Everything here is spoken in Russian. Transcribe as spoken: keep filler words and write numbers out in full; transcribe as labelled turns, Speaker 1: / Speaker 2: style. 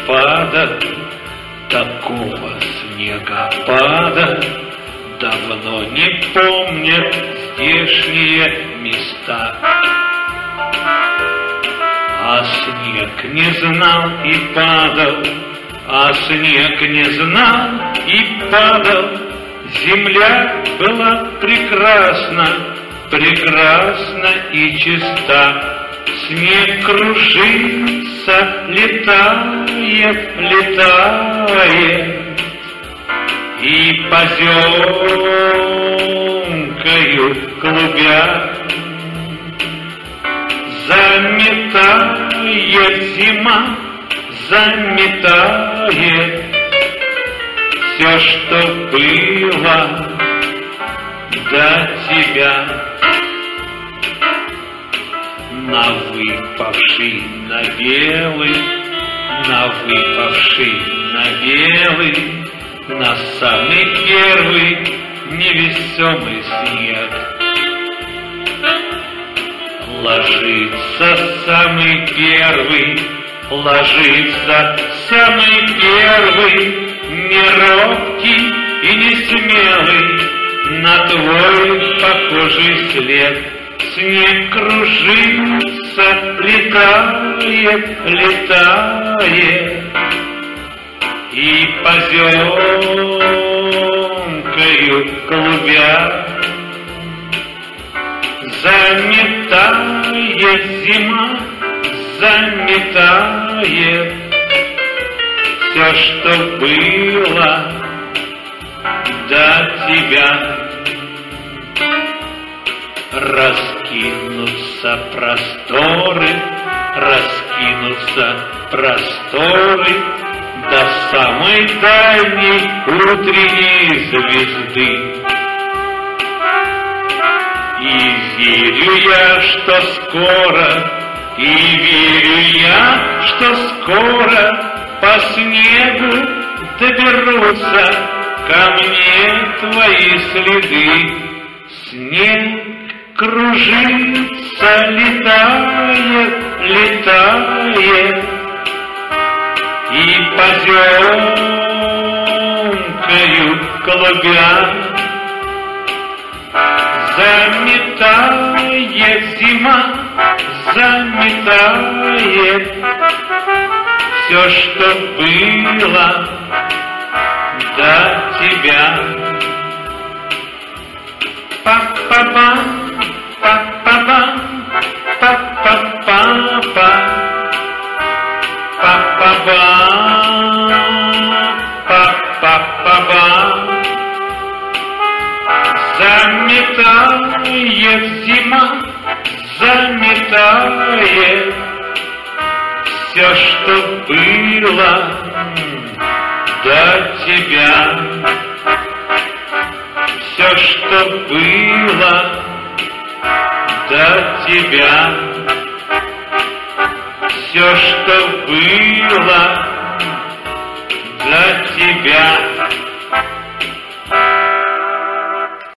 Speaker 1: снегопада, такого снегопада давно не помнят здешние места. А снег не знал и падал, а снег не знал и падал. Земля была прекрасна, прекрасна и чиста. Снег кружится, летает, летает, и поземкою клубя заметает зима, заметает все, что было до тебя. На выпавший, на белый, на выпавший, на белый, на самый первый невесомый снег ложится самый первый, ложится самый первый, не робкий и не смелый, на твой похожий след. Снег кружится, летает, летает, и поземкою клубя заметает зима, заметает все, что было до тебя. Раскинутся просторы, раскинутся просторы до самой дальней утренней звезды. И верю я, что скоро, и верю я, что скоро по снегу доберутся ко мне твои следы. Снег кружится, летает, летает, и поземкою клубя заметает зима, заметает все, что было до тебя. Па-па-пам, па-па-пам, па-па-па-па, па-па-пам, па-па-па-пам. Заметает зима, заметает все, что было до тебя. Все, что было до тебя, все, что было до тебя.